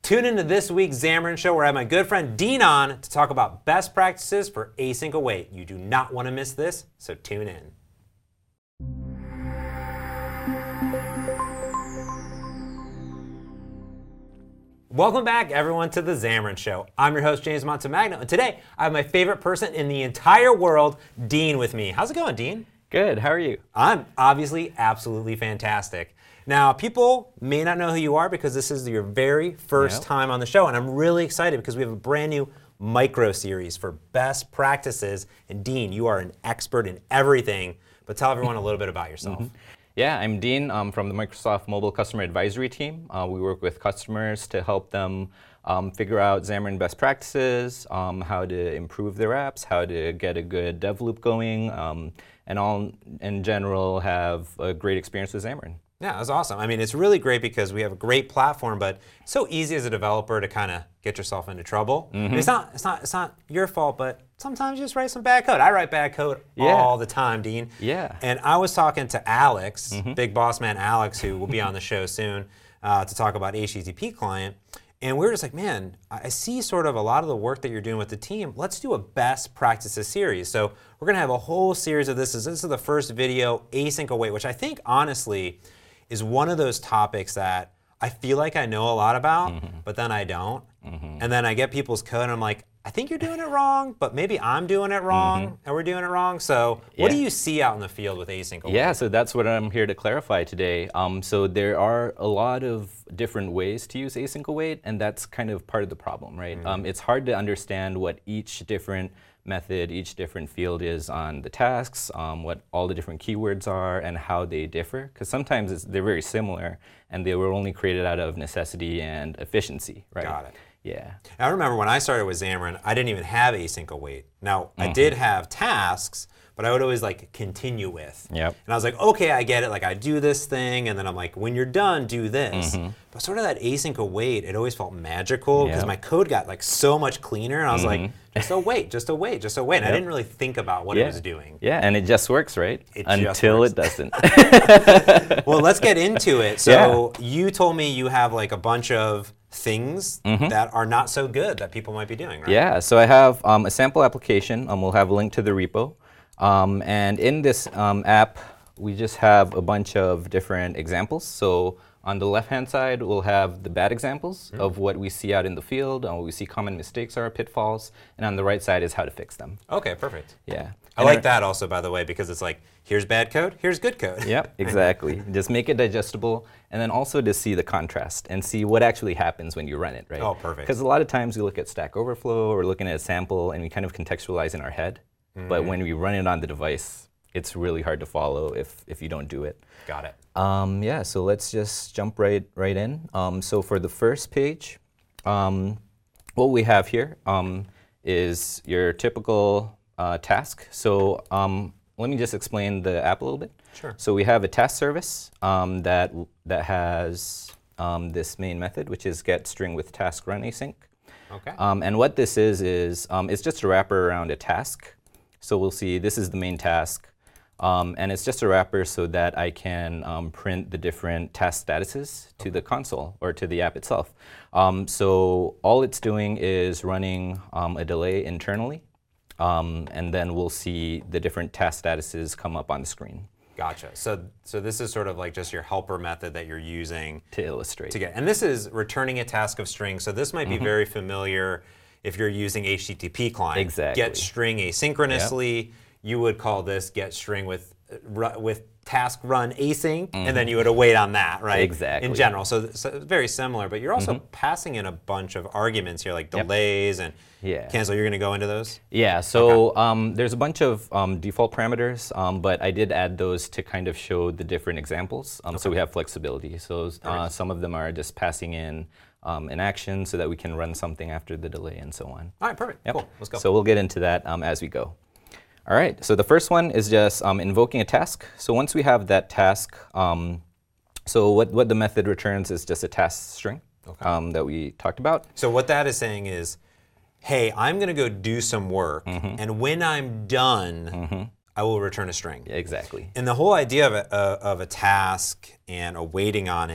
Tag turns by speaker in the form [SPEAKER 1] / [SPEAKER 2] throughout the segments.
[SPEAKER 1] Tune into this week's Xamarin Show where I have my good friend Dean on to talk about best practices for async await. You do not want to miss this, so tune in. Welcome back, everyone, to the Xamarin Show. I'm your host, James Montemagno, and today I have my favorite person in the entire world, Dean, with me. How's it going, Dean?
[SPEAKER 2] Good. How are you?
[SPEAKER 1] I'm obviously absolutely fantastic. Now, people may not know who you are because this is your very first time on the show, and I'm really excited because we have a brand new micro series for best practices. And Dean, you are an expert in everything, but tell everyone a little bit about yourself.
[SPEAKER 2] Yeah, I'm Dean from the Microsoft Mobile Customer Advisory Team. We work with customers to help them figure out Xamarin best practices, how to improve their apps, how to get a good dev loop going, and all in general have a great experience with Xamarin.
[SPEAKER 1] Yeah, that's awesome. I mean, it's really great because we have a great platform, but it's so easy as a developer to kind of get yourself into trouble. I mean, it's not your fault, but sometimes you just write some bad code. I write bad code all the time, Dean.
[SPEAKER 2] Yeah.
[SPEAKER 1] And I was talking to Alex, big boss man Alex, who will be on the show soon to talk about HTTP client. And we were just like, man, I see sort of a lot of the work that you're doing with the team. Let's do a best practices series. So we're going to have a whole series of this. This is the first video, async await, which I think honestly is one of those topics that I feel like I know a lot about, but then I don't. And then I get people's code and I'm like, I think you're doing it wrong, but maybe I'm doing it wrong and we're doing it wrong. So what do you see out in the field with async await?
[SPEAKER 2] Yeah, so that's what I'm here to clarify today. So there are a lot of different ways to use async await, and that's kind of part of the problem, right? It's hard to understand what each different method, each different field is on the tasks, what all the different keywords are, and how they differ. Because sometimes they're very similar, and they were only created out of necessity and efficiency, right?
[SPEAKER 1] Got it.
[SPEAKER 2] Yeah.
[SPEAKER 1] I remember when I started with Xamarin, I didn't even have async await. Now, I did have tasks, but I would always like continue with.
[SPEAKER 2] Yep.
[SPEAKER 1] And I was like, okay, I get it. Like I do this thing, and then I'm like, when you're done, do this. But sort of that async await, it always felt magical because my code got like so much cleaner, and I was like, just await, just await, just await. And I didn't really think about what it was doing.
[SPEAKER 2] Yeah, and it just works, right? Until it doesn't.
[SPEAKER 1] Well, let's get into it. So you told me you have like a bunch of things that are not so good that people might be doing, right?
[SPEAKER 2] Yeah, so I have a sample application. We'll have a link to the repo. And in this app, we just have a bunch of different examples. So on the left-hand side, we'll have the bad examples of what we see out in the field, what we see common mistakes or pitfalls. And on the right side is how to fix them.
[SPEAKER 1] Okay, perfect.
[SPEAKER 2] Yeah.
[SPEAKER 1] I like that also, by the way, because it's like, here's bad code, here's good code.
[SPEAKER 2] Yep, exactly. Just make it digestible, and then also to see the contrast and see what actually happens when you run it, right?
[SPEAKER 1] Oh, perfect.
[SPEAKER 2] Because a lot of times we look at Stack Overflow or looking at a sample, and we kind of contextualize in our head. But when we run it on the device, it's really hard to follow if you don't do it.
[SPEAKER 1] Got it.
[SPEAKER 2] Yeah, so let's just jump right in. So for the first page, what we have here is your typical task. So let me just explain the app a little bit.
[SPEAKER 1] Sure.
[SPEAKER 2] So we have a task service that has this main method, which is get string with task run async.
[SPEAKER 1] Okay.
[SPEAKER 2] And what this is it's just a wrapper around a task. So we'll see this is the main task. And it's just a wrapper so that I can print the different task statuses to the console or to the app itself. So all it's doing is running a delay internally. And then we'll see the different task statuses come up on the screen.
[SPEAKER 1] Gotcha. So this is sort of like just your helper method that you're using
[SPEAKER 2] to illustrate.
[SPEAKER 1] To get, and this is returning a task of string. So this might be very familiar if you're using HTTP client.
[SPEAKER 2] Exactly.
[SPEAKER 1] Get string asynchronously. You would call this get string with task run async, and then you would await on that, right?
[SPEAKER 2] Exactly.
[SPEAKER 1] In general, so very similar. But you're also passing in a bunch of arguments here, like delays and cancel. You're going to go into those?
[SPEAKER 2] Yeah. So there's a bunch of default parameters, but I did add those to kind of show the different examples. So we have flexibility. So some of them are just passing in an action so that we can run something after the delay and so on.
[SPEAKER 1] All right, perfect. Yep. Cool. Let's go.
[SPEAKER 2] So we'll get into that as we go. All right, so the first one is just invoking a task. So once we have that task, so what the method returns is just a task string that we talked about.
[SPEAKER 1] So what that is saying is, hey, I'm going to go do some work, and when I'm done, I will return a string.
[SPEAKER 2] Exactly.
[SPEAKER 1] And the whole idea of a task and awaiting on it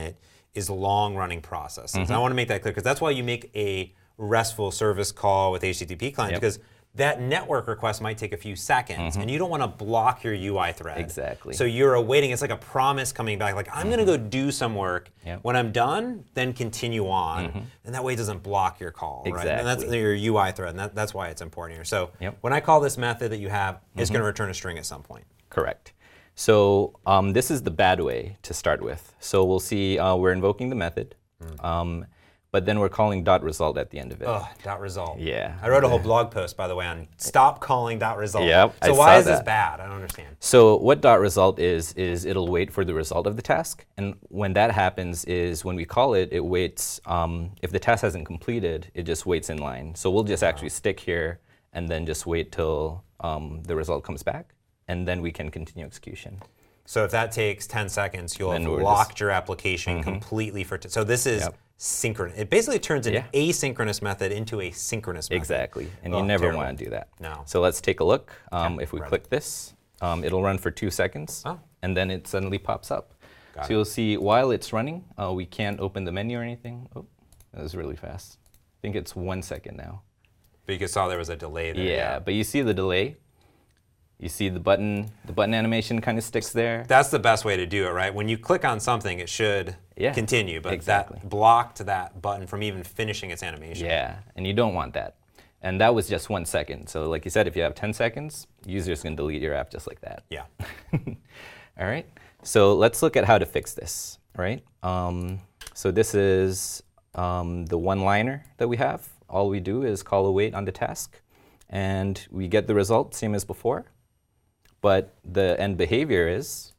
[SPEAKER 1] is long-running processes. And I want to make that clear because that's why you make a RESTful service call with HTTP client because that network request might take a few seconds, and you don't want to block your UI thread.
[SPEAKER 2] Exactly.
[SPEAKER 1] So you're awaiting. It's like a promise coming back. Like I'm going to go do some work. When I'm done, then continue on, and that way it doesn't block your call.
[SPEAKER 2] Exactly.
[SPEAKER 1] Right? And that's your UI thread, and that's why it's important here. So when I call this method that you have, it's going to return a string at some point.
[SPEAKER 2] Correct. So this is the bad way to start with. So we'll see we're invoking the method. But then we're calling .result at the end of it.
[SPEAKER 1] Oh, .result.
[SPEAKER 2] Yeah.
[SPEAKER 1] I wrote a whole blog post, by the way, on stop calling .result.
[SPEAKER 2] Yep,
[SPEAKER 1] so
[SPEAKER 2] I
[SPEAKER 1] why
[SPEAKER 2] saw
[SPEAKER 1] is this
[SPEAKER 2] that.
[SPEAKER 1] bad? I don't understand.
[SPEAKER 2] So what .result is it'll wait for the result of the task. And when that happens is when we call it, it waits. If the task hasn't completed, it just waits in line. So we'll just actually stick here and then just wait till the result comes back. And then we can continue execution.
[SPEAKER 1] So if that takes 10 seconds, you'll have
[SPEAKER 2] Then we're
[SPEAKER 1] locked your application completely for. So this is synchronous. It basically turns an asynchronous method into a synchronous method.
[SPEAKER 2] Exactly, and you never want to do that.
[SPEAKER 1] No.
[SPEAKER 2] So let's take a look. If we click this, it'll run for 2 seconds, and then it suddenly pops up.
[SPEAKER 1] Got
[SPEAKER 2] So you'll see while it's running, we can't open the menu or anything. Oh, that was really fast. I think it's 1 second now.
[SPEAKER 1] But you saw there was a delay there.
[SPEAKER 2] Yeah, but you see the delay. You see the button animation kind of sticks there.
[SPEAKER 1] That's the best way to do it, right? When you click on something, it should continue, but that blocked that button from even finishing its animation.
[SPEAKER 2] Yeah, and you don't want that. And that was just 1 second. So like you said, if you have 10 seconds, user's going to delete your app just like that.
[SPEAKER 1] Yeah.
[SPEAKER 2] All right, so let's look at how to fix this, right? So this is the one-liner that we have. All we do is call await on the task, and we get the result, same as before. But the end behavior is,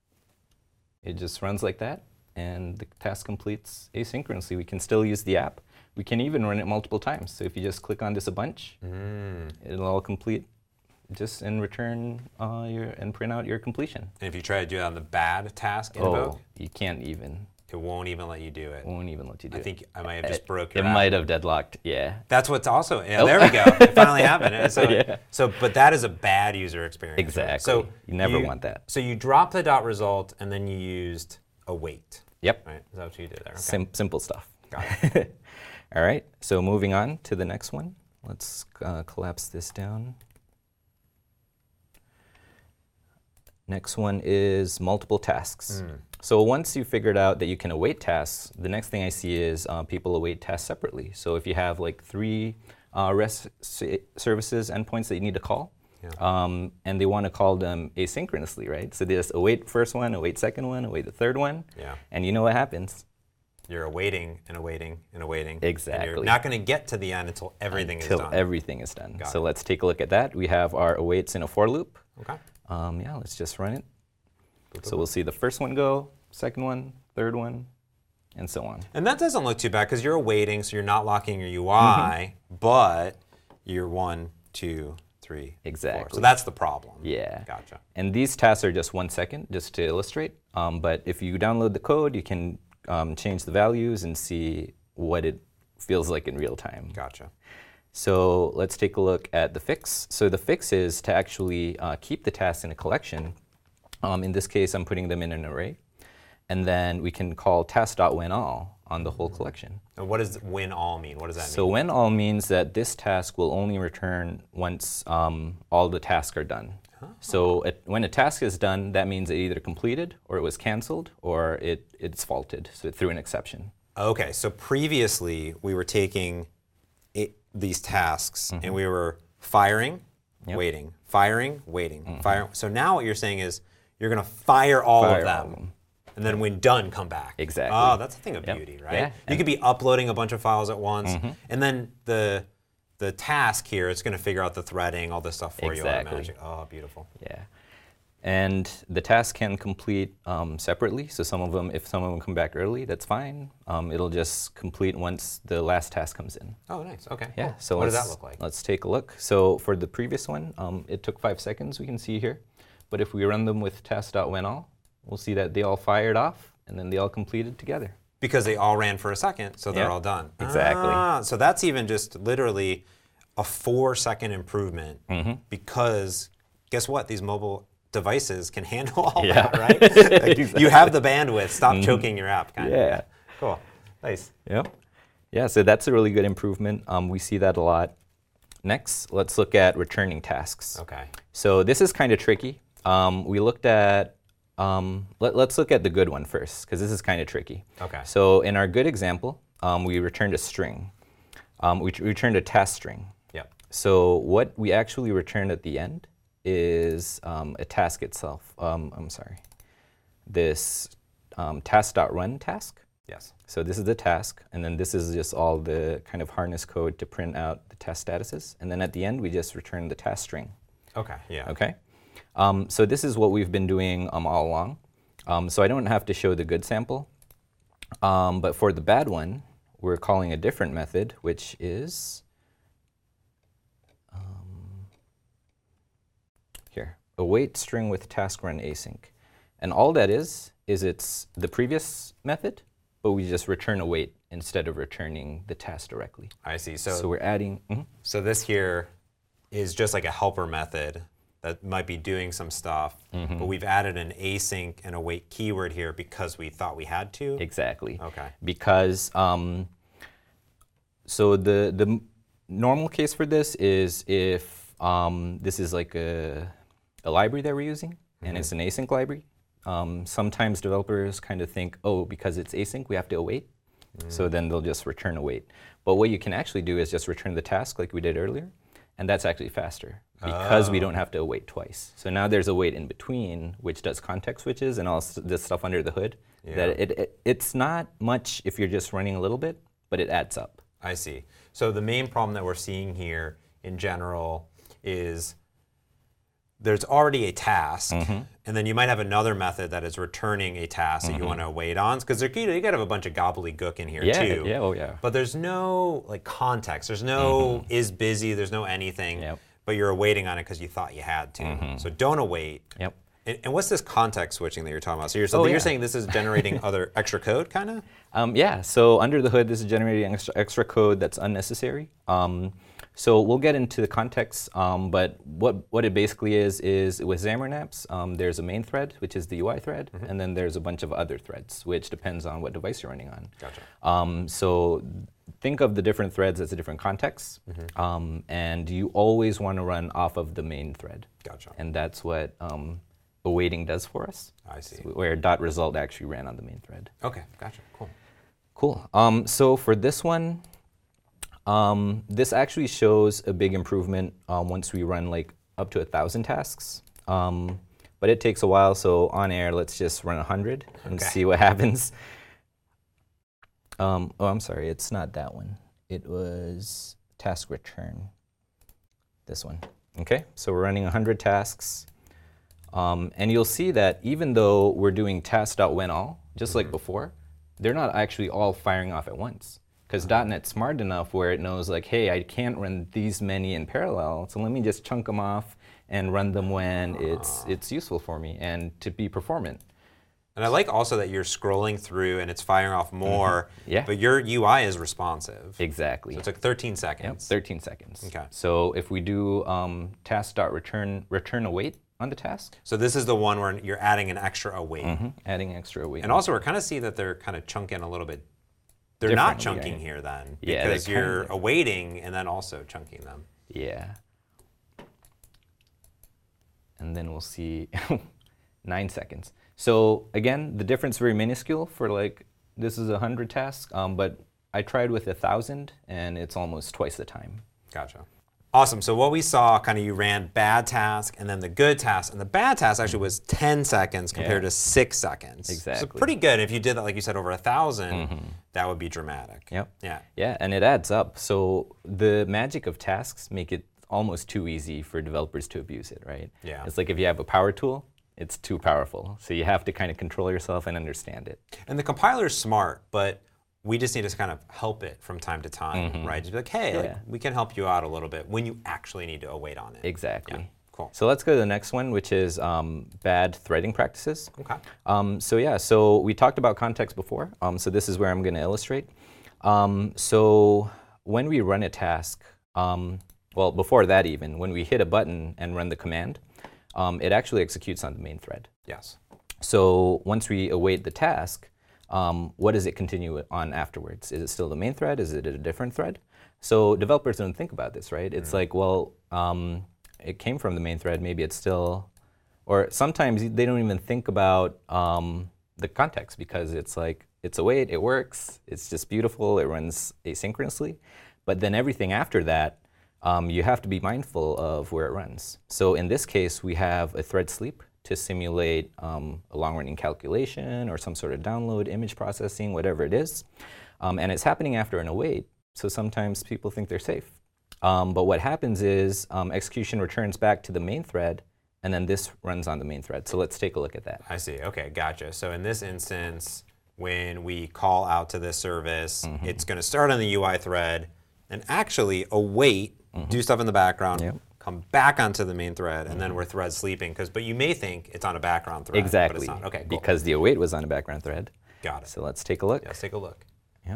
[SPEAKER 2] it just runs like that, and the task completes asynchronously. We can still use the app. We can even run it multiple times. So if you just click on this a bunch, it'll all complete just in return and print out your completion.
[SPEAKER 1] And if you try to do it on the bad task invoke,
[SPEAKER 2] you can't even.
[SPEAKER 1] it won't even let you do it.
[SPEAKER 2] Won't even let you do it.
[SPEAKER 1] I think I might have just broke your
[SPEAKER 2] It
[SPEAKER 1] app.
[SPEAKER 2] might have deadlocked, yeah.
[SPEAKER 1] That's what's also, there we go. It finally happened. So, but that is a bad user experience. Right?
[SPEAKER 2] Exactly.
[SPEAKER 1] So
[SPEAKER 2] you never want that.
[SPEAKER 1] So you dropped the .result and then you used await.
[SPEAKER 2] Yep.
[SPEAKER 1] Right? Is that what you did there? Okay.
[SPEAKER 2] Simple stuff.
[SPEAKER 1] Got it.
[SPEAKER 2] All right, so moving on to the next one. Let's collapse this down. Next one is multiple tasks. So once you figured out that you can await tasks, the next thing I see is people await tasks separately. So if you have like 3 REST services endpoints that you need to call, and they want to call them asynchronously, right? So they just await first one, await second one, await the third one, and you know what happens.
[SPEAKER 1] You're awaiting and awaiting and awaiting.
[SPEAKER 2] Exactly.
[SPEAKER 1] And you're not going to get to the end until everything is done.
[SPEAKER 2] Until everything is done.
[SPEAKER 1] Got
[SPEAKER 2] so
[SPEAKER 1] it.
[SPEAKER 2] let's take a look at that. We have our awaits in a for loop.
[SPEAKER 1] Okay.
[SPEAKER 2] Yeah, let's just run it. So we'll see the first one go, second one, third one, and so on.
[SPEAKER 1] And that doesn't look too bad because you're awaiting, so you're not locking your UI, but you're 1, 2, 3,
[SPEAKER 2] Exactly.
[SPEAKER 1] 4. So that's the problem.
[SPEAKER 2] Yeah.
[SPEAKER 1] Gotcha.
[SPEAKER 2] And these tasks are just 1 second, just to illustrate. But if you download the code, you can change the values and see what it feels like in real time.
[SPEAKER 1] Gotcha.
[SPEAKER 2] So let's take a look at the fix. So the fix is to actually keep the tasks in a collection. In this case, I'm putting them in an array. And then we can call task.whenAll on the whole collection.
[SPEAKER 1] And what does when all mean? What does that
[SPEAKER 2] So when all means that this task will only return once all the tasks are done. So when a task is done, that means it either completed, or it was canceled, or it's faulted, so it threw an exception.
[SPEAKER 1] mean? Okay, so previously we were taking these tasks and we were firing, waiting, firing, waiting, firing. So now what you're saying is you're going to fire all of them. And then when done, come back.
[SPEAKER 2] Exactly.
[SPEAKER 1] Oh, that's a thing of beauty, right?
[SPEAKER 2] Yeah.
[SPEAKER 1] You could be uploading a bunch of files at once, and then the task here, it's going to figure out the threading, all this stuff for you automatically. Oh, beautiful.
[SPEAKER 2] Yeah. And the tasks can complete separately. So some of them, if some of them come back early, that's fine. It'll just complete once the last task comes in.
[SPEAKER 1] Oh, nice. Okay.
[SPEAKER 2] Yeah.
[SPEAKER 1] Cool.
[SPEAKER 2] So
[SPEAKER 1] what does that look like?
[SPEAKER 2] Let's take a look. So for the previous one, it took 5 seconds, we can see here. But if we run them with task.whenAll, we'll see that they all fired off, and then they all completed together.
[SPEAKER 1] Because they all ran for a second, so they're all done.
[SPEAKER 2] Exactly.
[SPEAKER 1] So that's even just literally a 4-second improvement because guess what? These mobile devices can handle all that, right? Like, you have the bandwidth. Stop choking your app, kind of. Cool. Nice.
[SPEAKER 2] Yep. Yeah, so that's a really good improvement. We see that a lot. Next, let's look at returning tasks.
[SPEAKER 1] Okay.
[SPEAKER 2] So this is kind of tricky. We looked at, let's look at the good one first, because this is kind of tricky.
[SPEAKER 1] Okay.
[SPEAKER 2] So in our good example, we returned a string. We returned a task string.
[SPEAKER 1] Yep.
[SPEAKER 2] So what we actually returned at the end is a task itself. I'm sorry. This task.run task.
[SPEAKER 1] Yes.
[SPEAKER 2] So this is the task, and then this is just all the kind of harness code to print out the task statuses. And then at the end, we just return the task string.
[SPEAKER 1] Okay. Yeah.
[SPEAKER 2] Okay. So this is what we've been doing all along. So I don't have to show the good sample. But for the bad one, we're calling a different method, which is here, await string with task run async. And all that is it's the previous method, but we just return await instead of returning the task directly.
[SPEAKER 1] I see.
[SPEAKER 2] So we're adding.
[SPEAKER 1] So this here is just like a helper method that might be doing some stuff, but we've added an async and await keyword here because we thought we had to.
[SPEAKER 2] Exactly.
[SPEAKER 1] Okay.
[SPEAKER 2] Because so the normal case for this is if this is like a library that we're using, and it's an async library. Sometimes developers kind of think, oh, because it's async, we have to await. So then they'll just return await. But what you can actually do is just return the task like we did earlier, and that's actually faster because we don't have to await twice. So now there's a wait in between, which does context switches and all this stuff under the hood.
[SPEAKER 1] Yeah.
[SPEAKER 2] That it's not much if you're just running a little bit, but it adds up.
[SPEAKER 1] I see. So the main problem that we're seeing here in general is there's already a task, and then you might have another method that is returning a task that you want to await on, because you got to have a bunch of gobbledygook in here too.
[SPEAKER 2] Yeah, oh yeah.
[SPEAKER 1] But there's no like context. There's no is busy. There's no anything.
[SPEAKER 2] Yep.
[SPEAKER 1] But you're awaiting on it because you thought you had to. So don't await.
[SPEAKER 2] Yep.
[SPEAKER 1] And what's this context switching that you're talking about? So
[SPEAKER 2] Oh,
[SPEAKER 1] you're
[SPEAKER 2] yeah.
[SPEAKER 1] saying this is generating other extra code, kind of?
[SPEAKER 2] Yeah, so under the hood, this is generating extra code that's unnecessary. So we'll get into the context, but what it basically is with Xamarin Apps, there's a main thread, which is the UI thread, and then there's a bunch of other threads, which depends on what device you're running on.
[SPEAKER 1] Gotcha.
[SPEAKER 2] So think of the different threads as a different context, and you always want to run off of the main thread.
[SPEAKER 1] Gotcha.
[SPEAKER 2] And that's what awaiting does for us.
[SPEAKER 1] I see.
[SPEAKER 2] Where .result actually ran on the main thread.
[SPEAKER 1] Okay, gotcha. Cool.
[SPEAKER 2] Cool. So for this one, this actually shows a big improvement once we run like up to 1,000 tasks. But it takes a while, so on air, let's just run 100 and see what happens. Oh, I'm sorry, it's not that one. It was task return. This one. Okay, so we're running 100 tasks. And you'll see that even though we're doing task.whenAll, just like before, they're not actually all firing off at once. Because .NET's smart enough where it knows like, hey, I can't run these many in parallel, so let me just chunk them off and run them when it's useful for me and to be performant.
[SPEAKER 1] And I like also that you're scrolling through and it's firing off more,
[SPEAKER 2] Yeah.
[SPEAKER 1] but your UI is responsive.
[SPEAKER 2] Exactly.
[SPEAKER 1] So it took 13
[SPEAKER 2] Yep,
[SPEAKER 1] seconds.
[SPEAKER 2] 13 seconds.
[SPEAKER 1] Okay.
[SPEAKER 2] So if we do task.return await on the task,
[SPEAKER 1] So this is the one where you're adding an extra await.
[SPEAKER 2] adding extra await.
[SPEAKER 1] And also we're kind of see that they're kind of chunking a little bit. They're not
[SPEAKER 2] Differently,
[SPEAKER 1] chunking
[SPEAKER 2] right?
[SPEAKER 1] here then,
[SPEAKER 2] Yeah,
[SPEAKER 1] because
[SPEAKER 2] they're kinda
[SPEAKER 1] you're
[SPEAKER 2] different.
[SPEAKER 1] awaiting and then also chunking them.
[SPEAKER 2] Yeah. And then we'll see 9 seconds. So again, the difference is very minuscule for like, this is 100 tasks, but I tried with 1,000 and it's almost twice the time.
[SPEAKER 1] Gotcha. Awesome. So what we saw, kind of you ran bad task and then the good task. And the bad task actually was 10 seconds compared
[SPEAKER 2] Yeah.
[SPEAKER 1] to 6 seconds.
[SPEAKER 2] Exactly.
[SPEAKER 1] So pretty good. If you did that, like you said, over 1,000, that would be dramatic.
[SPEAKER 2] Yep.
[SPEAKER 1] Yeah.
[SPEAKER 2] Yeah, and it adds up. So the magic of tasks make it almost too easy for developers to abuse it, right?
[SPEAKER 1] Yeah.
[SPEAKER 2] It's like if you have a power tool, it's too powerful. So you have to kind of control yourself and understand it.
[SPEAKER 1] And the compiler's smart, but we just need to kind of help it from time to time, right? Just be like, hey, like,
[SPEAKER 2] Yeah.
[SPEAKER 1] we can help you out a little bit when you actually need to await on it.
[SPEAKER 2] Exactly.
[SPEAKER 1] Yeah. Cool.
[SPEAKER 2] So let's go to the next one, which is bad threading practices.
[SPEAKER 1] Okay.
[SPEAKER 2] So we talked about context before. So this is where I'm going to illustrate. So when we run a task, well, before that even, when we hit a button and run the command, it actually executes on the main thread.
[SPEAKER 1] Yes.
[SPEAKER 2] So once we await the task, what does it continue on afterwards? Is it still the main thread? Is it a different thread? So developers don't think about this, right? It's like, well, it came from the main thread, maybe it's still, or sometimes they don't even think about the context, because it's like, it's await, it works, it's just beautiful, it runs asynchronously. But then everything after that, you have to be mindful of where it runs. So in this case, we have a thread sleep to simulate a long-running calculation or some sort of download, image processing, whatever it is. And it's happening after an await, so sometimes people think they're safe. But what happens is execution returns back to the main thread, and then this runs on the main thread. So let's take a look at that.
[SPEAKER 1] I see. Okay, gotcha. So in this instance, when we call out to this service, it's going to start on the UI thread and actually await, do stuff in the background, come back onto the main thread, and then we're thread sleeping. But you may think it's on a background thread.
[SPEAKER 2] Exactly.
[SPEAKER 1] But it's not. Okay, cool.
[SPEAKER 2] Because the await was on a background thread.
[SPEAKER 1] Got it.
[SPEAKER 2] So let's take a look.
[SPEAKER 1] Let's take a look.
[SPEAKER 2] Yeah.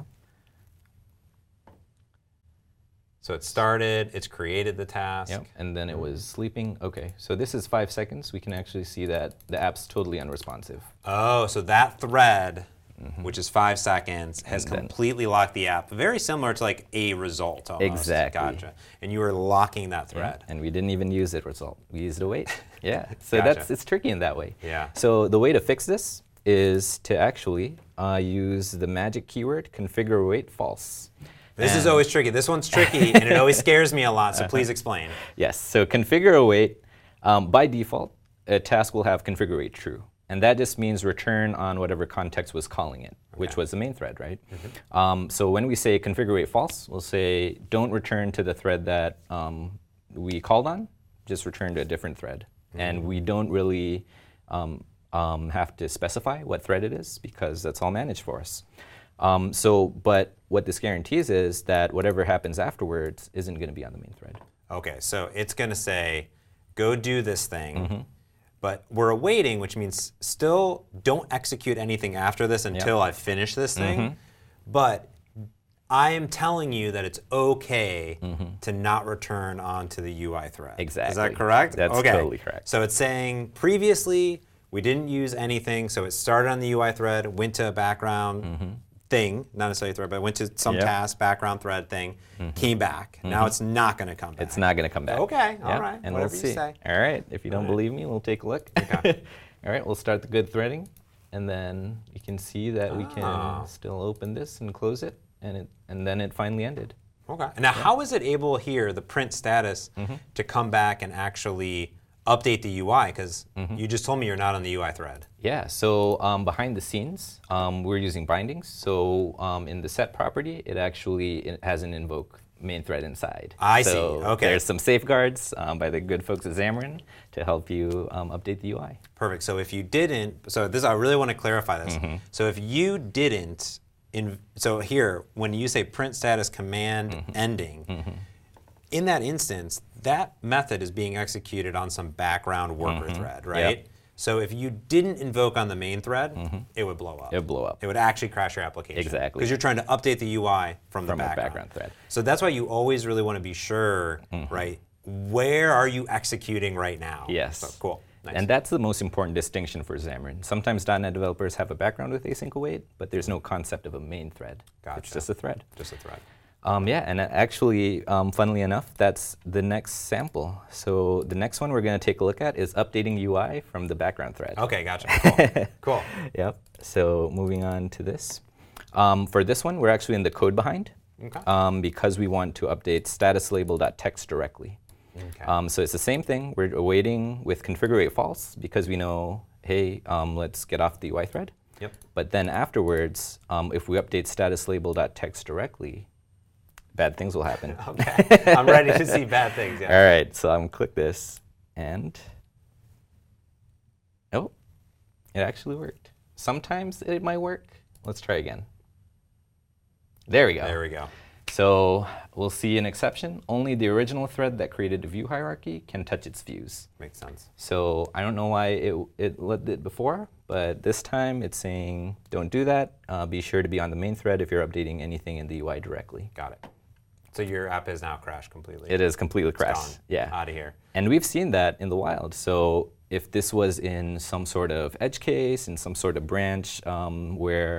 [SPEAKER 1] So it started, it's created the task.
[SPEAKER 2] Yep. And then it was sleeping. Okay, so this is 5 seconds. We can actually see that the app's totally unresponsive.
[SPEAKER 1] Oh, so that thread, which is 5 seconds, has completely locked the app. Very similar to like a result almost.
[SPEAKER 2] Exactly.
[SPEAKER 1] Gotcha. And you were locking that thread.
[SPEAKER 2] And we didn't even use it result. We used await. Yeah. So
[SPEAKER 1] Gotcha.
[SPEAKER 2] it's tricky in that way.
[SPEAKER 1] Yeah.
[SPEAKER 2] So the way to fix this is to actually use the magic keyword configure await false.
[SPEAKER 1] This is always tricky. This one's tricky, and it always scares me a lot, so please explain.
[SPEAKER 2] Yes, so configure await, by default, a task will have configure await true. And that just means return on whatever context was calling it, which was the main thread, right? So when we say configure await false, we'll say don't return to the thread that we called on, just return to a different thread. And we don't really have to specify what thread it is, because that's all managed for us. But what this guarantees is that whatever happens afterwards isn't going to be on the main thread.
[SPEAKER 1] Okay, so it's going to say, go do this thing, but we're awaiting, which means still don't execute anything after this until I finish this thing. But I am telling you that it's okay to not return onto the UI thread.
[SPEAKER 2] Exactly.
[SPEAKER 1] Is that correct?
[SPEAKER 2] That's totally correct.
[SPEAKER 1] So it's saying previously we didn't use anything, so it started on the UI thread, went to a background thing, not necessarily a thread, but went to some task, background thread thing, came back. Now it's not going to come back.
[SPEAKER 2] It's not going to come back.
[SPEAKER 1] Okay, all right,
[SPEAKER 2] And
[SPEAKER 1] whatever
[SPEAKER 2] we'll see.
[SPEAKER 1] you say.
[SPEAKER 2] All right, if you don't believe me, we'll take a look.
[SPEAKER 1] Okay.
[SPEAKER 2] All right, we'll start the good threading, and then you can see that we can still open this and close it, and then it finally ended.
[SPEAKER 1] Okay. Now, how is it able here, the print status, to come back and actually update the UI? Because you just told me you're not on the UI thread.
[SPEAKER 2] Yeah, so behind the scenes, we're using bindings. So in the set property, it has an invoke main thread inside.
[SPEAKER 1] I see, okay.
[SPEAKER 2] There's some safeguards by the good folks at Xamarin to help you update the UI.
[SPEAKER 1] Perfect. So if you didn't, I really want to clarify this. So if you didn't, so here, when you say print status command ending, in that instance, that method is being executed on some background worker thread, right?
[SPEAKER 2] Yep.
[SPEAKER 1] So if you didn't invoke on the main thread, it would blow up.
[SPEAKER 2] It would blow up.
[SPEAKER 1] It would actually crash your application.
[SPEAKER 2] Exactly.
[SPEAKER 1] Because you're trying to update the UI from the
[SPEAKER 2] background thread.
[SPEAKER 1] So that's why you always really want to be sure, right? Where are you executing right now?
[SPEAKER 2] Yes.
[SPEAKER 1] So, cool. Nice.
[SPEAKER 2] And that's the most important distinction for Xamarin. Sometimes .NET developers have a background with async await, but there's no concept of a main thread.
[SPEAKER 1] Gotcha.
[SPEAKER 2] It's just a thread.
[SPEAKER 1] Just a thread.
[SPEAKER 2] Yeah, and actually, funnily enough, that's the next sample. So the next one we're going to take a look at is updating UI from the background thread.
[SPEAKER 1] Okay, gotcha. Cool. Cool.
[SPEAKER 2] Yep. So moving on to this. For this one, we're actually in the code behind because we want to update status label.text directly.
[SPEAKER 1] Okay.
[SPEAKER 2] So it's the same thing. We're awaiting with configure await false because we know, hey, let's get off the UI thread.
[SPEAKER 1] Yep.
[SPEAKER 2] But then afterwards, if we update status label.text directly, bad things will happen.
[SPEAKER 1] Okay, I'm ready to see bad things. Yeah.
[SPEAKER 2] All right, so I'm gonna click this, and oh, it actually worked. Sometimes it might work. Let's try again. There we go.
[SPEAKER 1] There we go.
[SPEAKER 2] So we'll see an exception. Only the original thread that created the view hierarchy can touch its views.
[SPEAKER 1] Makes sense.
[SPEAKER 2] So I don't know why it let it before, but this time it's saying don't do that. Be sure to be on the main thread if you're updating anything in the UI directly.
[SPEAKER 1] Got it. So your app is now crashed completely.
[SPEAKER 2] It is completely crashed.
[SPEAKER 1] Gone.
[SPEAKER 2] Yeah.
[SPEAKER 1] Out of here.
[SPEAKER 2] And we've seen that in the wild. So if this was in some sort of edge case, in some sort of branch where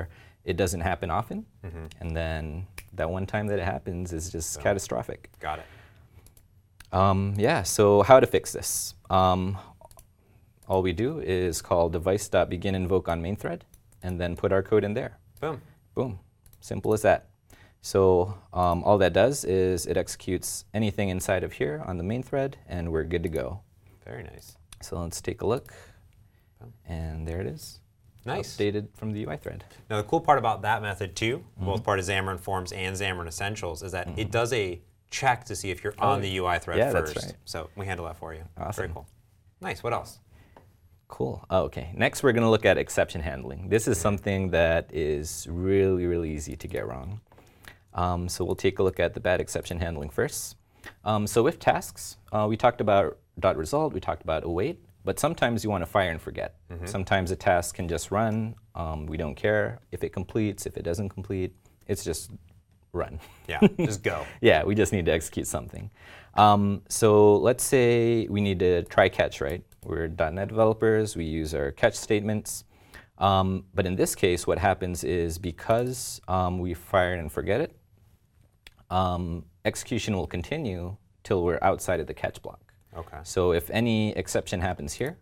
[SPEAKER 2] it doesn't happen often, and then that one time that it happens is just catastrophic.
[SPEAKER 1] Got it.
[SPEAKER 2] Yeah, so how to fix this? All we do is call device.beginInvoke on main thread, and then put our code in there.
[SPEAKER 1] Boom.
[SPEAKER 2] Boom. Simple as that. So all that does is it executes anything inside of here on the main thread, and we're good to go.
[SPEAKER 1] Very nice.
[SPEAKER 2] So let's take a look. And there it is.
[SPEAKER 1] Nice.
[SPEAKER 2] Updated from the UI thread.
[SPEAKER 1] Now, the cool part about that method, too, both part of Xamarin Forms and Xamarin Essentials, is that it does a check to see if you're on the UI thread first.
[SPEAKER 2] That's right.
[SPEAKER 1] So we handle that for you.
[SPEAKER 2] Awesome.
[SPEAKER 1] Very cool. Nice. What else?
[SPEAKER 2] Cool. Oh, okay. Next, we're going to look at exception handling. This is something that is really, really easy to get wrong. So we'll take a look at the bad exception handling first. So with tasks, we talked about .result, we talked about await, but sometimes you want to fire and forget. Sometimes a task can just run. We don't care if it completes, if it doesn't complete. It's just run.
[SPEAKER 1] Yeah, just go.
[SPEAKER 2] Yeah, we just need to execute something. So let's say we need to try catch, right? We're .NET developers, we use our catch statements. But in this case, what happens is because we fire and forget it, execution will continue till we're outside of the catch block.
[SPEAKER 1] Okay.
[SPEAKER 2] So if any exception happens here,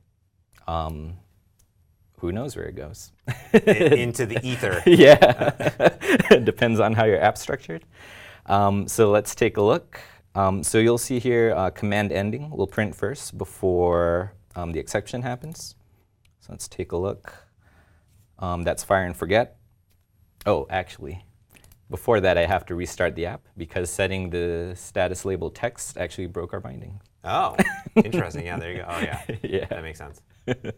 [SPEAKER 2] who knows where it goes?
[SPEAKER 1] Into the ether.
[SPEAKER 2] Yeah, depends on how your app's structured. So let's take a look. So you'll see here command ending will print first before the exception happens. So let's take a look. That's fire and forget. Oh, actually, before that I have to restart the app because setting the status label text actually broke our binding.
[SPEAKER 1] Oh, interesting. Yeah, there you go. Oh, yeah.
[SPEAKER 2] Yeah.
[SPEAKER 1] That makes sense.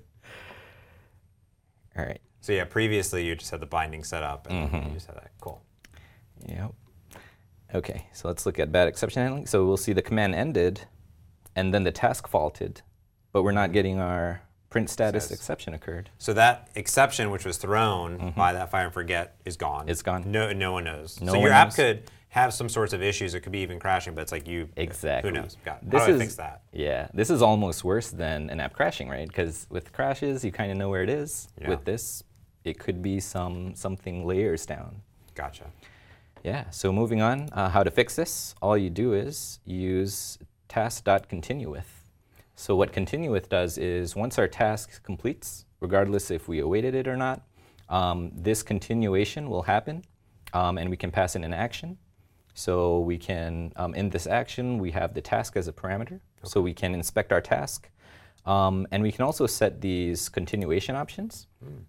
[SPEAKER 2] All right.
[SPEAKER 1] So yeah, previously you just had the binding set up and you just had that. Cool.
[SPEAKER 2] Yep. Okay, so let's look at bad exception handling. So we'll see the command ended, and then the task faulted, but we're not getting our print status exception occurred.
[SPEAKER 1] So that exception, which was thrown by that fire and forget, is gone.
[SPEAKER 2] It's gone.
[SPEAKER 1] No one knows.
[SPEAKER 2] No
[SPEAKER 1] so
[SPEAKER 2] one
[SPEAKER 1] your app
[SPEAKER 2] knows.
[SPEAKER 1] could have some sorts of issues. It could be even crashing, but it's like you.
[SPEAKER 2] Exactly.
[SPEAKER 1] Who knows? Got it.
[SPEAKER 2] This
[SPEAKER 1] How do I
[SPEAKER 2] is-
[SPEAKER 1] fix that?
[SPEAKER 2] Yeah, this is almost worse than an app crashing, right? Because with crashes, you kind of know where it is.
[SPEAKER 1] Yeah.
[SPEAKER 2] With this, it could be something layers down.
[SPEAKER 1] Gotcha.
[SPEAKER 2] Yeah, so moving on, how to fix this? All you do is use task.continuewith. So what continuewith does is once our task completes, regardless if we awaited it or not, this continuation will happen, and we can pass in an action. So we can, in this action, we have the task as a parameter, so we can inspect our task. And we can also set these continuation options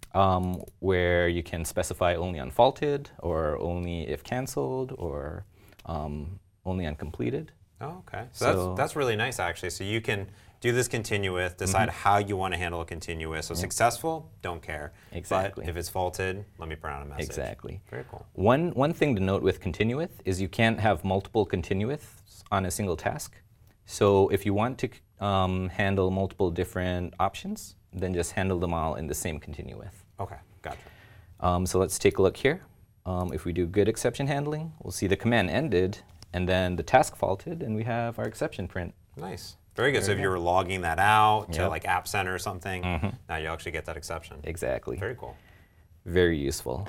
[SPEAKER 2] where you can specify only unfaulted or only if canceled or only uncompleted.
[SPEAKER 1] Oh, okay.
[SPEAKER 2] So-
[SPEAKER 1] That's really nice, actually. So you can do this continuous, decide how you want to handle a continuous. So successful, don't care.
[SPEAKER 2] Exactly.
[SPEAKER 1] But if it's faulted, let me print out a message.
[SPEAKER 2] Exactly.
[SPEAKER 1] Very cool.
[SPEAKER 2] One thing to note with continuewith is you can't have multiple continuewiths on a single task. So if you want to handle multiple different options, then just handle them all in the same continuewith.
[SPEAKER 1] Okay, gotcha.
[SPEAKER 2] So let's take a look here. If we do good exception handling, we'll see the command ended, and then the task faulted, and we have our exception print.
[SPEAKER 1] Nice. Very good. So if you were logging that out to
[SPEAKER 2] Yep.
[SPEAKER 1] like App Center or something, now you actually get that exception.
[SPEAKER 2] Exactly.
[SPEAKER 1] Very cool.
[SPEAKER 2] Very useful.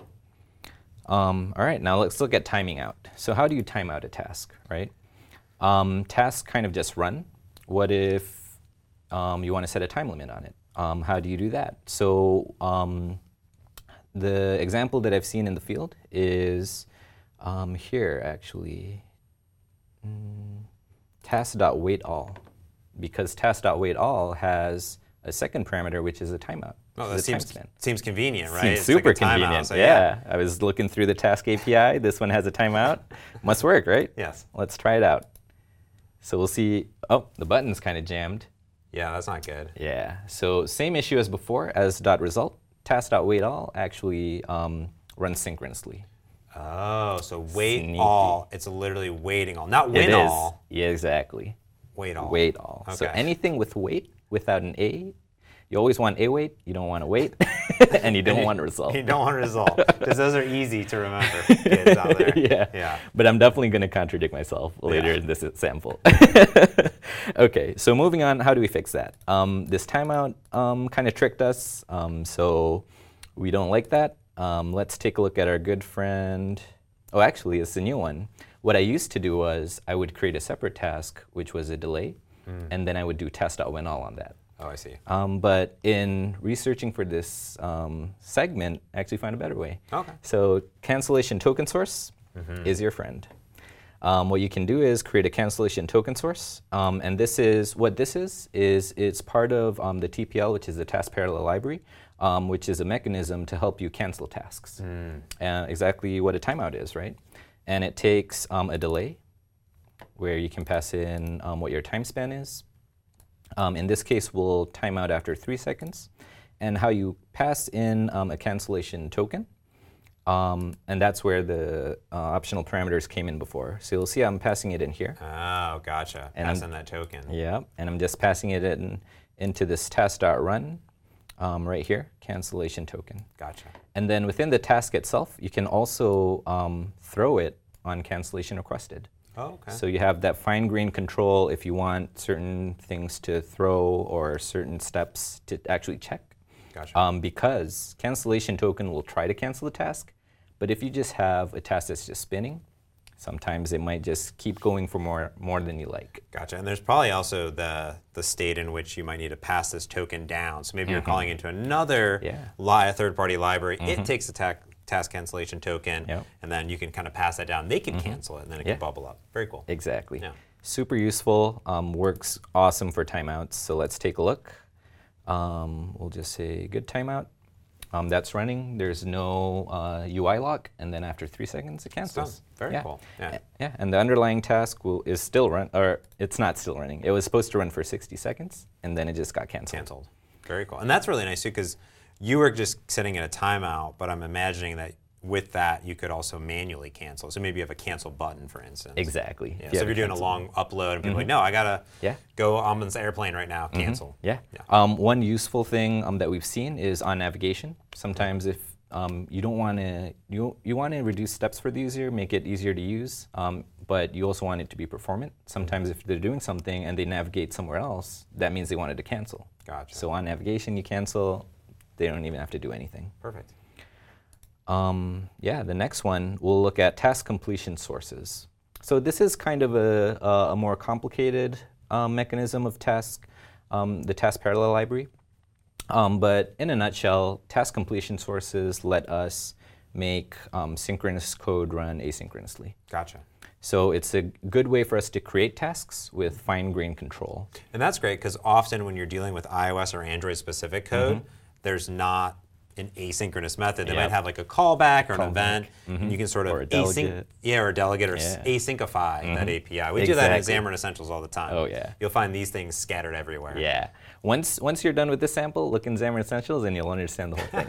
[SPEAKER 2] All right, now let's look at timing out. So how do you time out a task, right? Tasks kind of just run. What if you want to set a time limit on it? How do you do that? So the example that I've seen in the field is here, actually, task.waitAll, because task.waitAll has a second parameter, which is a timeout.
[SPEAKER 1] Oh,
[SPEAKER 2] This
[SPEAKER 1] that
[SPEAKER 2] is a time span.
[SPEAKER 1] seems convenient, right?
[SPEAKER 2] Seems
[SPEAKER 1] It's like
[SPEAKER 2] super
[SPEAKER 1] a timeout,
[SPEAKER 2] convenient.
[SPEAKER 1] so
[SPEAKER 2] yeah. I was looking through the task API. This one has a timeout. Must work, right?
[SPEAKER 1] Yes.
[SPEAKER 2] Let's try it out. So we'll see. Oh, the button's kind of jammed.
[SPEAKER 1] Yeah, that's not good.
[SPEAKER 2] Yeah. So same issue as before as .result. Task.waitAll actually runs synchronously.
[SPEAKER 1] Oh, so wait
[SPEAKER 2] Sneaky.
[SPEAKER 1] all. It's literally waiting all, not
[SPEAKER 2] It
[SPEAKER 1] win
[SPEAKER 2] is.
[SPEAKER 1] all.
[SPEAKER 2] Yeah, exactly.
[SPEAKER 1] Wait all.
[SPEAKER 2] Wait all. So
[SPEAKER 1] Okay.
[SPEAKER 2] anything with wait without an A, you always want a wait. You don't want to wait, and you don't want a result.
[SPEAKER 1] You don't want a result because those are easy to remember, kids out there.
[SPEAKER 2] Yeah.
[SPEAKER 1] Yeah.
[SPEAKER 2] But I'm definitely going to contradict myself later
[SPEAKER 1] Yeah.
[SPEAKER 2] in this sample. Okay, so moving on, how do we fix that? This timeout kind of tricked us, so we don't like that. let's take a look at our good friend. Oh, actually, it's a new one. What I used to do was I would create a separate task, which was a delay, and then I would do test.winAll on that.
[SPEAKER 1] Oh, I see.
[SPEAKER 2] But in researching for this segment, I actually found a better way.
[SPEAKER 1] Okay.
[SPEAKER 2] So cancellation token source is your friend. What you can do is create a cancellation token source, and this is it's part of the TPL, which is the Task Parallel Library, which is a mechanism to help you cancel tasks. Exactly what a timeout is, right? And it takes a delay, where you can pass in what your time span is. In this case, we'll time out after 3 seconds, and how you pass in a cancellation token. And that's where the optional parameters came in before. So you'll see I'm passing it in here.
[SPEAKER 1] Oh, gotcha.
[SPEAKER 2] And
[SPEAKER 1] Pass in that token.
[SPEAKER 2] Yeah, and I'm just passing it into this task.run right here, cancellation token.
[SPEAKER 1] Gotcha.
[SPEAKER 2] And then within the task itself, you can also throw it on cancellation requested.
[SPEAKER 1] Oh, okay.
[SPEAKER 2] So you have that fine-grained control if you want certain things to throw or certain steps to actually check.
[SPEAKER 1] Gotcha.
[SPEAKER 2] Because cancellation token will try to cancel the task, but if you just have a task that's just spinning, sometimes it might just keep going for more than you like.
[SPEAKER 1] Gotcha. And there's probably also the state in which you might need to pass this token down. So maybe you're calling into another third-party library. It takes the task cancellation token, and then you can kind of pass that down. They can cancel it, and then it can bubble up. Very cool.
[SPEAKER 2] Exactly.
[SPEAKER 1] Yeah.
[SPEAKER 2] Super useful. Works awesome for timeouts. So let's take a look. We'll just say good timeout. That's running. There's no UI lock, and then after 3 seconds, it cancels.
[SPEAKER 1] Very cool. Yeah.
[SPEAKER 2] Yeah, and the underlying task is still run, or it's not still running. It was supposed to run for 60 seconds, and then it just got canceled.
[SPEAKER 1] Very cool. And that's really nice too, because you were just sitting in a timeout, but I'm imagining that with that, you could also manually cancel. So maybe you have a cancel button, for instance.
[SPEAKER 2] Exactly.
[SPEAKER 1] Yeah. So if you're doing a long upload and people are like, no, I gotta go on this airplane right now, cancel.
[SPEAKER 2] Yeah. One useful thing that we've seen is on navigation. Sometimes if you don't want to, you want to reduce steps for the user, make it easier to use, but you also want it to be performant. Sometimes if they're doing something and they navigate somewhere else, that means they wanted to cancel.
[SPEAKER 1] Gotcha.
[SPEAKER 2] So on navigation, you cancel. They don't even have to do anything.
[SPEAKER 1] Perfect.
[SPEAKER 2] The next one, we'll look at task completion sources. So this is kind of a more complicated mechanism of task, the Task Parallel Library. But in a nutshell, task completion sources let us make synchronous code run asynchronously.
[SPEAKER 1] Gotcha.
[SPEAKER 2] So it's a good way for us to create tasks with fine-grained control.
[SPEAKER 1] And that's great, because often when you're dealing with iOS or Android specific code, there's not an asynchronous method. They might have like a callback or an event, and you can sort of
[SPEAKER 2] or a delegate.
[SPEAKER 1] or a delegate, or asyncify that API. We do that in Xamarin Essentials all the time.
[SPEAKER 2] Oh yeah.
[SPEAKER 1] You'll find these things scattered everywhere.
[SPEAKER 2] Yeah. Once you're done with this sample, look in Xamarin Essentials and you'll understand the whole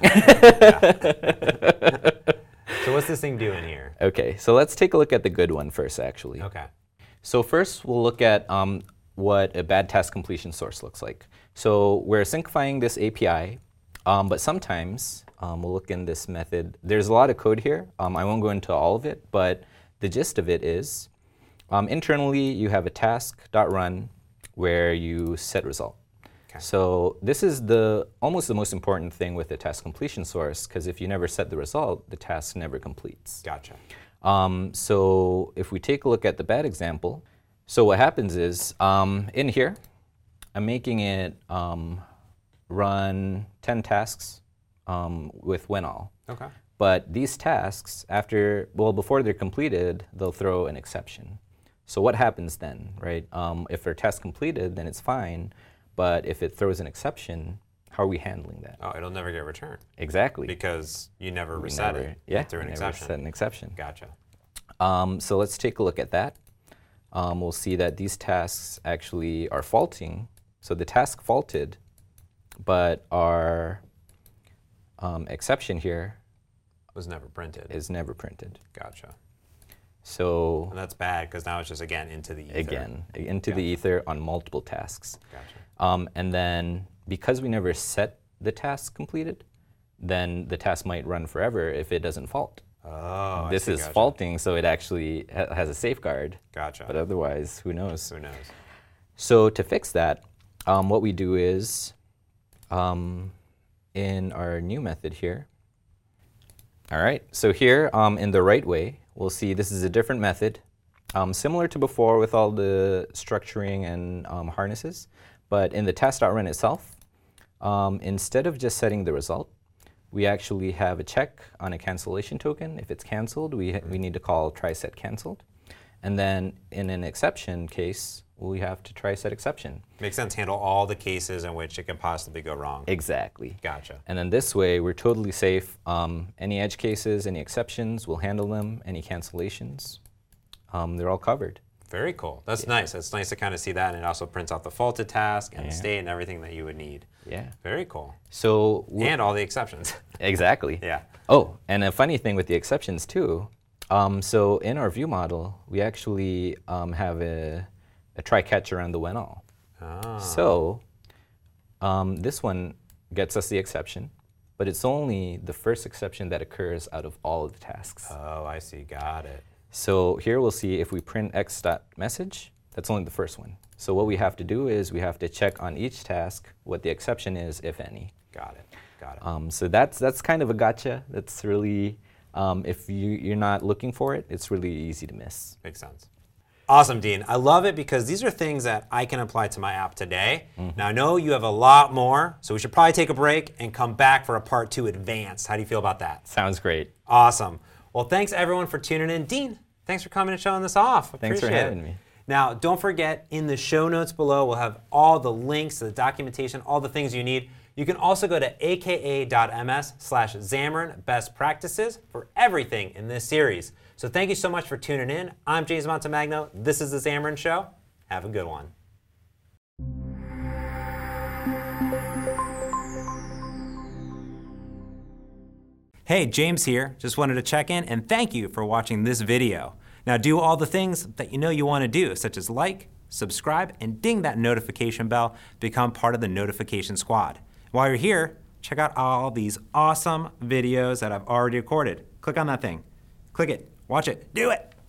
[SPEAKER 2] thing.
[SPEAKER 1] So what's this thing doing here?
[SPEAKER 2] Okay, so let's take a look at the good one first, actually.
[SPEAKER 1] Okay.
[SPEAKER 2] So first, we'll look at what a bad task completion source looks like. So we're syncifying this API, but sometimes we'll look in this method. There's a lot of code here. I won't go into all of it, but the gist of it is internally you have a task.run where you set result.
[SPEAKER 1] Okay.
[SPEAKER 2] So this is almost the most important thing with the task completion source, because if you never set the result, the task never completes.
[SPEAKER 1] Gotcha.
[SPEAKER 2] So if we take a look at the bad example, so what happens is in here, I'm making it run 10 tasks with winAll.
[SPEAKER 1] Okay.
[SPEAKER 2] But these tasks, before they're completed, they'll throw an exception. So what happens then, right? If their task completed, then it's fine. But if it throws an exception, how are we handling that?
[SPEAKER 1] Oh, it'll never get returned.
[SPEAKER 2] Exactly.
[SPEAKER 1] Because you never reset it.
[SPEAKER 2] Yeah,
[SPEAKER 1] through an
[SPEAKER 2] never
[SPEAKER 1] exception.
[SPEAKER 2] set an exception.
[SPEAKER 1] Gotcha.
[SPEAKER 2] So let's take a look at that. We'll see that these tasks actually are faulting. So the task faulted, but our exception here
[SPEAKER 1] Was never printed.
[SPEAKER 2] is never printed.
[SPEAKER 1] Gotcha.
[SPEAKER 2] So
[SPEAKER 1] And that's bad, because now it's just, again, into the ether.
[SPEAKER 2] again, into the ether on multiple tasks.
[SPEAKER 1] Gotcha.
[SPEAKER 2] And then because we never set the task completed, then the task might run forever if it doesn't fault.
[SPEAKER 1] Oh,
[SPEAKER 2] This is
[SPEAKER 1] gotcha.
[SPEAKER 2] faulting, so it actually has a safeguard.
[SPEAKER 1] Gotcha.
[SPEAKER 2] But otherwise, who knows?
[SPEAKER 1] Who knows?
[SPEAKER 2] So to fix that, what we do is in our new method here, All right, so here in the right way, we'll see this is a different method, similar to before with all the structuring and harnesses, but in the test.run itself, instead of just setting the result, we actually have a check on a cancellation token. If it's canceled, we need to call try set canceled. And then in an exception case, we have to try set exception.
[SPEAKER 1] Makes sense. Handle all the cases in which it can possibly go wrong.
[SPEAKER 2] Exactly.
[SPEAKER 1] Gotcha.
[SPEAKER 2] And then this way, we're totally safe. Any edge cases, any exceptions, we'll handle them. Any cancellations, they're all covered.
[SPEAKER 1] Very cool. That's nice. It's nice to kind of see that, and it also prints out the faulted task and the state and everything that you would need.
[SPEAKER 2] Yeah.
[SPEAKER 1] Very cool.
[SPEAKER 2] So
[SPEAKER 1] and all the exceptions.
[SPEAKER 2] Exactly.
[SPEAKER 1] Yeah.
[SPEAKER 2] Oh, and a funny thing with the exceptions too. So in our view model, we actually have a try catch around the when all.
[SPEAKER 1] Ah.
[SPEAKER 2] So this one gets us the exception, but it's only the first exception that occurs out of all of the tasks.
[SPEAKER 1] Oh, I see. Got it.
[SPEAKER 2] So here we'll see if we print x.message, that's only the first one. So what we have to do is we have to check on each task what the exception is, if any.
[SPEAKER 1] Got it. Got it.
[SPEAKER 2] So that's kind of a gotcha. That's really, if you're not looking for it, it's really easy to miss.
[SPEAKER 1] Makes sense. Awesome, Dean. I love it because these are things that I can apply to my app today. Now, I know you have a lot more, so we should probably take a break and come back for a part 2 advanced. How do you feel about that?
[SPEAKER 2] Sounds great.
[SPEAKER 1] Awesome. Well, thanks everyone for tuning in. Dean, thanks for coming and showing this off.
[SPEAKER 2] Thanks for having me.
[SPEAKER 1] Now, don't forget, in the show notes below, we'll have all the links to the documentation, all the things you need. You can also go to aka.ms/Xamarin Best Practices for everything in this series. So thank you so much for tuning in. I'm James Montemagno. This is The Xamarin Show. Have a good one. Hey, James here. Just wanted to check in and thank you for watching this video. Now do all the things that you know you want to do, such as like, subscribe, and ding that notification bell to become part of the notification squad. While you're here, check out all these awesome videos that I've already recorded. Click on that thing. Click it. Watch it. Do it.